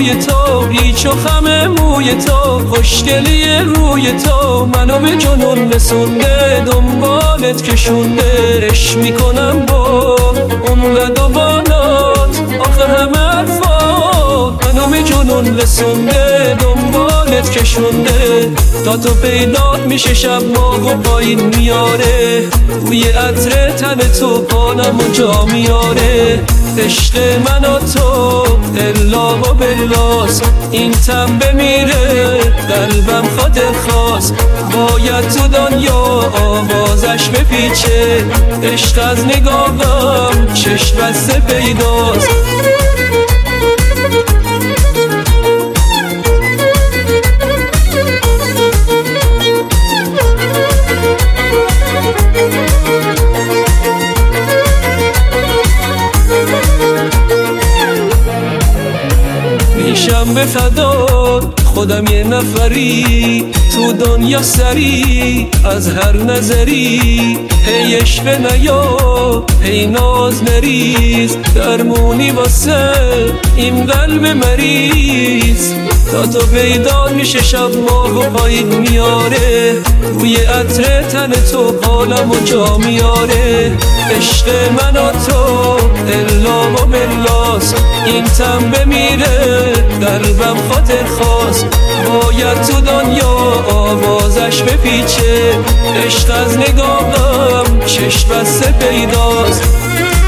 بوی تو، پیچ و خم موی تو، خوشگلی روی تو منو به جنون رسونده، دنبالت کشونده. عشق میکنم با اون قد و بالات، آخه همه حرفات منو به جنون رسونده، دنبالت کشونده. تا تو پیدات میشه شب ماه و پایین میاره، بوی عطر تن تو پانم و جا میاره. عشق من و تو الا و بلاس، این تن بمیره قلبم خاطر خواست. باید تو دنیا آوازش بپیچه، عشق از نگاهم چشم بسته پیداست. میشم به فدا خودم یه نفری، تو دنیا سری از هر نظری. هی عشق نیا هی ناز نریز، درمونی واسه این قلب مریض. تا تو پیدا میشه شب ماه و پایین میاره، بوی عطر تن تو حالم و جا میاره. عشق من و تو الا و بلاس، این تن بمیره قلبم خاطر خواست. باید تو دنیا آوازش بپیچه، عشق از نگاهم چشم بسته پیداست.